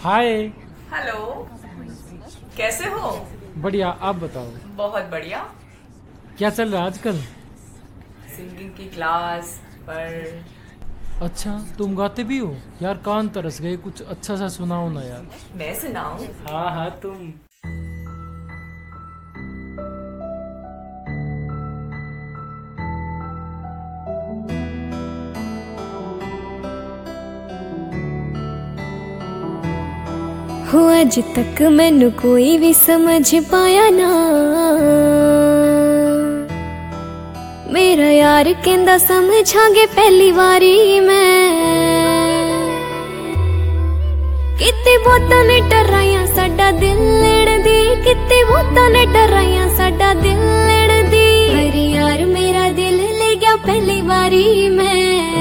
हाय। Hello, कैसे हो? बढ़िया, आप बताओ। बहुत बढ़िया। क्या चल रहा है आजकल? सिंगिंग की क्लास पर। अच्छा, तुम गाते भी हो यार? कान तरस गए, कुछ अच्छा सा सुनाओ ना यार। मैं सुनाऊं? हाँ हाँ, तुम। हो अज तक मैनू कोई भी समझ पाया ना, मेरा यार कहंदा समझांगे पहली बारी मैं। किते बहुतां ने डराइयां साडा दिल लेण दी, किते बहुतां ने डराइयां साडा दिल लेण दी, पर यार मेरा दिल ले गया पहली बारी मैं।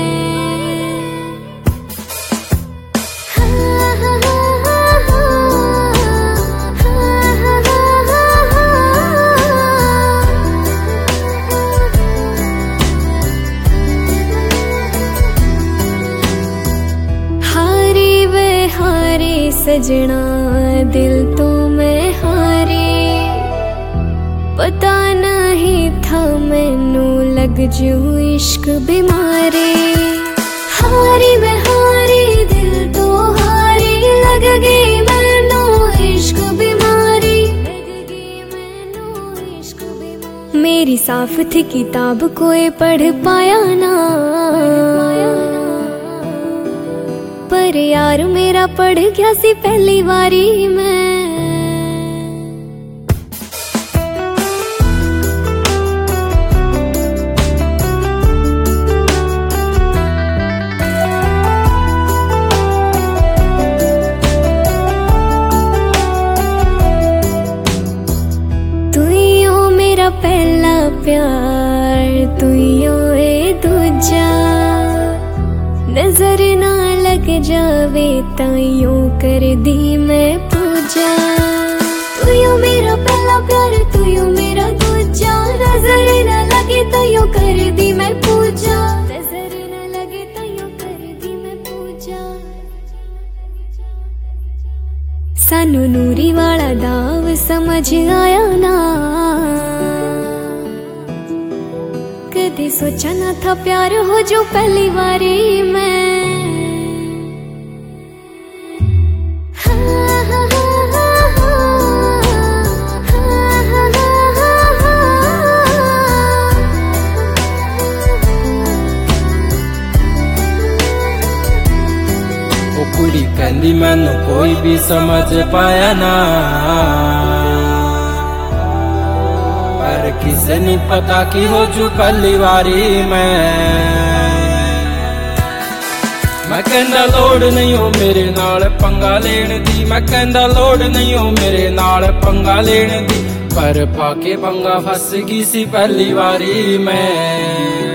सजना दिल तो मैं हारी, पता नहीं था मैनू लग जू इश्क बीमारी। हारी मैं हारी, दिल तो हारी, लग गई मैनू इश्क बीमारी, लग गई मैनू इश्क बीमारी। मेरी साफ थी किताब कोई पढ़ पाया ना, पर यार मेरा पढ़ गया सी पहली बारी मैं। तू ही हो मेरा पहला प्यार, तू ही हो ए दूजा, नजर ना लग जावे ताइयों कर दी मैं पूजा। तू यो मेरा पहला प्यार, तू यो मेरा दूजा, नजर ना लगे ताइयों कर दी मैं पूजा, नजर ना लगे ताइयों कर दी मैं पूजा। सानू नूरी वाला दाव समझ आया ना, कदे सोचा ना था प्यार हो जो पहली बारी मैं। कुड़ी कहंदी मैनू कोई भी समझ पाया ना, पर किसे नहीं पता कि हो जू पहली बारी मैं कहंदा लोड़ नहीं हो मेरे नाल पंगा लेण दी, मैं कहंदा लोड़ नहीं हो मेरे नाल पंगा लेण दी, पर पाके पंगा फस गई सी पहली बारी मैं।